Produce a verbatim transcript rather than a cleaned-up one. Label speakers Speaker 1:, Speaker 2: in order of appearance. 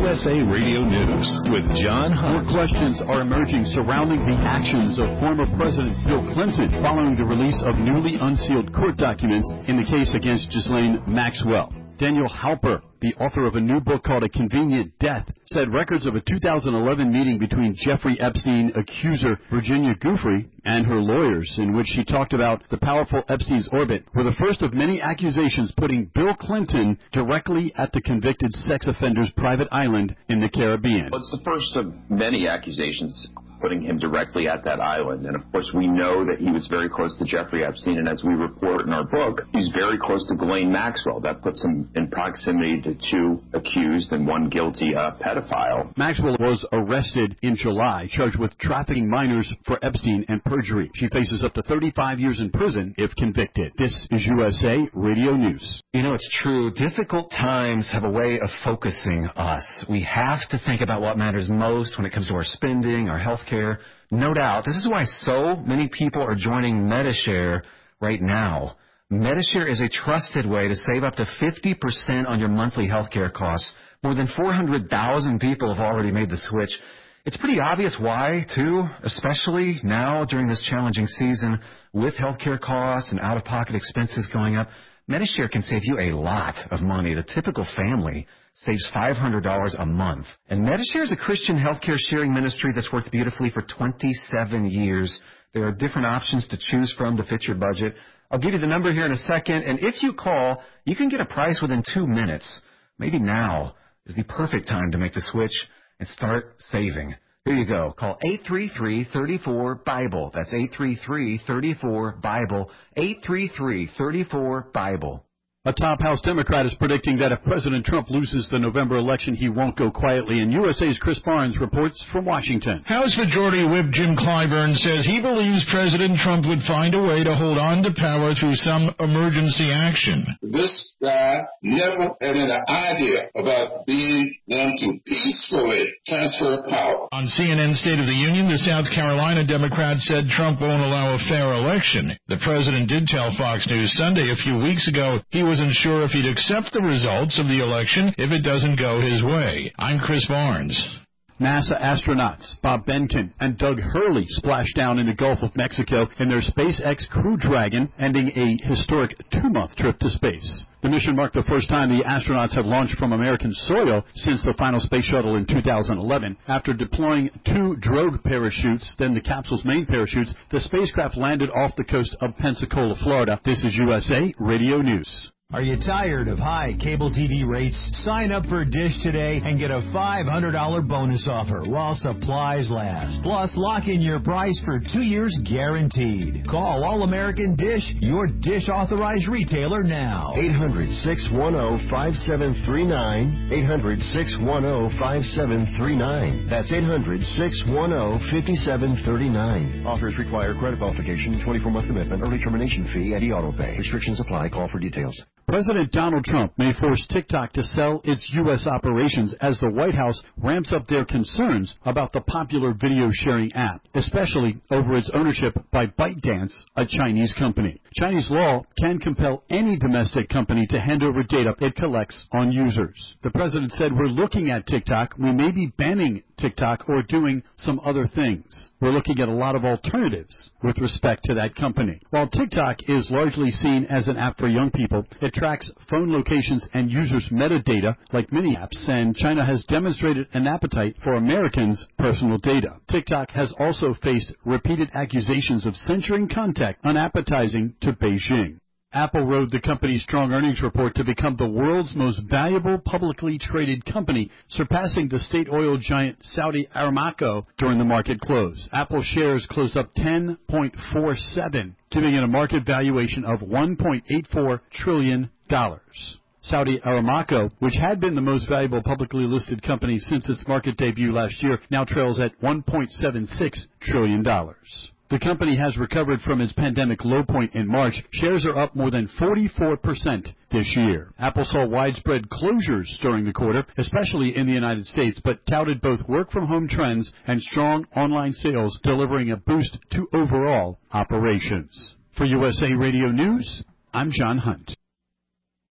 Speaker 1: S A Radio News with John Hunt.
Speaker 2: More questions are emerging surrounding the actions of former President Bill Clinton following the release of newly unsealed court documents in the case against Ghislaine Maxwell. Daniel Halper, the author of a new book called A Convenient Death, said records of a two thousand eleven meeting between Jeffrey Epstein accuser Virginia Giuffre and her lawyers, in which she talked about the powerful Epstein's orbit, were the first of many accusations putting Bill Clinton directly at the convicted sex offender's private island in the Caribbean.
Speaker 3: Well, it's the first of many accusations putting him directly at that island. And, of course, we know that he was very close to Jeffrey Epstein, and as we report in our book, he's very close to Ghislaine Maxwell. That puts him in proximity to two accused and one guilty uh, pedophile.
Speaker 2: Maxwell was arrested in July, charged with trafficking minors for Epstein and perjury. She faces up to thirty-five years in prison if convicted. This is U S A Radio News.
Speaker 4: You know, it's true. Difficult times have a way of focusing us. We have to think about what matters most when it comes to our spending, our health care. No doubt. This is why so many people are joining Medi-Share right now. Medi-Share is a trusted way to save up to fifty percent on your monthly health care costs. More than four hundred thousand people have already made the switch. It's pretty obvious why, too, especially now during this challenging season with health care costs and out-of-pocket expenses going up. Medi-Share can save you a lot of money. The typical family saves five hundred dollars a month. And Medi-Share is a Christian healthcare sharing ministry that's worked beautifully for twenty-seven years. There are different options to choose from to fit your budget. I'll give you the number here in a second, and if you call, you can get a price within two minutes. Maybe now is the perfect time to make the switch and start saving. Here you go. Call eight three three, three four, BIBLE. That's eight three three, three four, BIBLE. eight three three, three four, BIBLE.
Speaker 2: A top House Democrat is predicting that if President Trump loses the November election, he won't go quietly. And U S A's Chris Barnes reports from Washington.
Speaker 5: House Majority Whip Jim Clyburn says he believes President Trump would find a way to hold on to power through some emergency action.
Speaker 6: This guy never had an idea about being them to peacefully transfer power.
Speaker 5: On C N N State of the Union, the South Carolina Democrat said Trump won't allow a fair election. The president did tell Fox News Sunday a few weeks ago he wasn't sure if he'd accept the results of the election if it doesn't go his way. I'm Chris Barnes.
Speaker 2: NASA astronauts Bob Behnken and Doug Hurley splashed down in the Gulf of Mexico in their SpaceX Crew Dragon, ending a historic two-month trip to space. The mission marked the first time the astronauts have launched from American soil since the final space shuttle in two thousand eleven. After deploying two drogue parachutes, then the capsule's main parachutes, the spacecraft landed off the coast of Pensacola, Florida. This is U S A Radio News.
Speaker 7: Are you tired of high cable T V rates? Sign up for Dish today and get a five hundred dollars bonus offer while supplies last. Plus, lock in your price for two years guaranteed. Call All-American Dish, your Dish authorized retailer now.
Speaker 8: eight hundred, six one zero, five seven three nine. eight hundred, six one zero, five seven three nine. That's eight hundred, six one zero, five seven three nine. Offers require credit qualification, twenty-four month commitment, early termination fee, and e-auto pay. Restrictions apply. Call for details.
Speaker 2: President Donald Trump may force TikTok to sell its U S operations as the White House ramps up their concerns about the popular video-sharing app, especially over its ownership by ByteDance, a Chinese company. Chinese law can compel any domestic company to hand over data it collects on users. The president said, "We're looking at TikTok. We may be banning TikTok or doing some other things. We're looking at a lot of alternatives with respect to that company." While TikTok is largely seen as an app for young people, it tracks phone locations and users' metadata like many apps, and China has demonstrated an appetite for Americans' personal data. TikTok has also faced repeated accusations of censoring content unappetizing to Beijing. Apple rode the company's strong earnings report to become the world's most valuable publicly traded company, surpassing the state oil giant Saudi Aramco during the market close. Apple shares closed up ten point four seven, giving it a market valuation of one point eight four trillion dollars. Saudi Aramco, which had been the most valuable publicly listed company since its market debut last year, now trails at one point seven six trillion dollars. The company has recovered from its pandemic low point in March. Shares are up more than forty-four percent this year. Apple saw widespread closures during the quarter, especially in the United States, but touted both work-from-home trends and strong online sales, delivering a boost to overall operations. For U S A Radio News, I'm John Hunt.